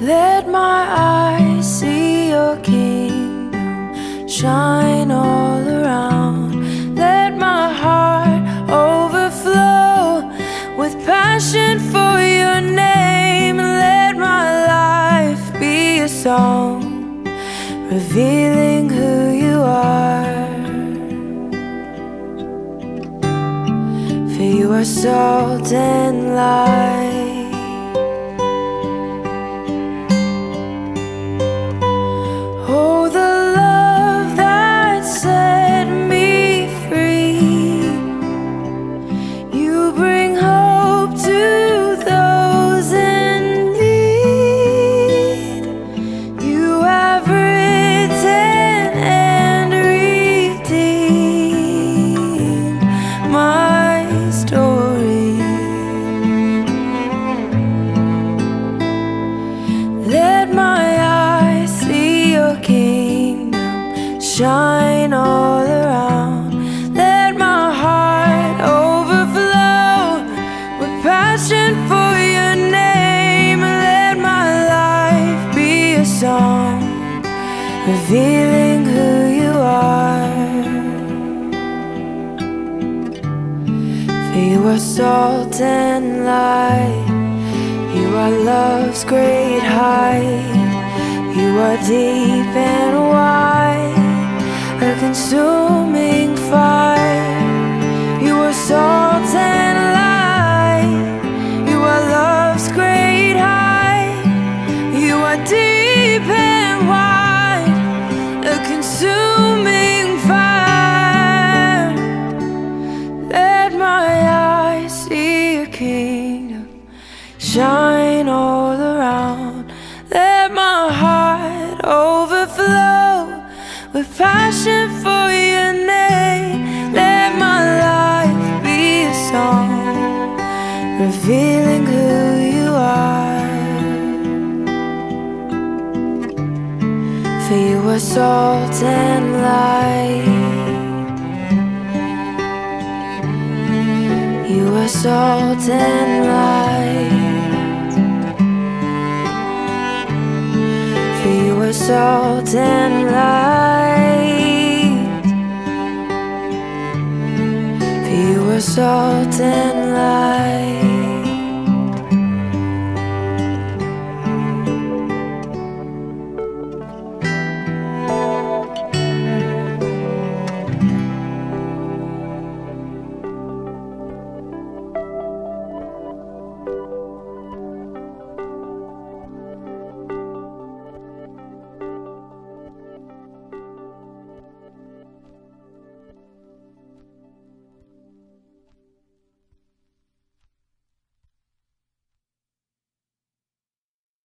Let my eyes see your kingdom shine all around. Let my heart overflow with passion for your name. Let my life be a song revealing who you are. For you are salt and light. Oh, the love that set me free. You bring hope to those in need. You have written and redeemed my story. Let my eyes see your kingdom shine all around. Let my heart overflow with passion for your name. Let my life be a song revealing who you are. For you are salt and light. You are love's great height. You are deep and wide, a consuming fire. You are salt and light. You are love's great height. You are deep and wide, a consuming fire. Let my eyes see your kingdom shine all around. Let my heart overflow with passion for your name. Let my life be a song revealing who you are. For you are salt and light. You are salt and light. You are salt and light. For you are salt and light.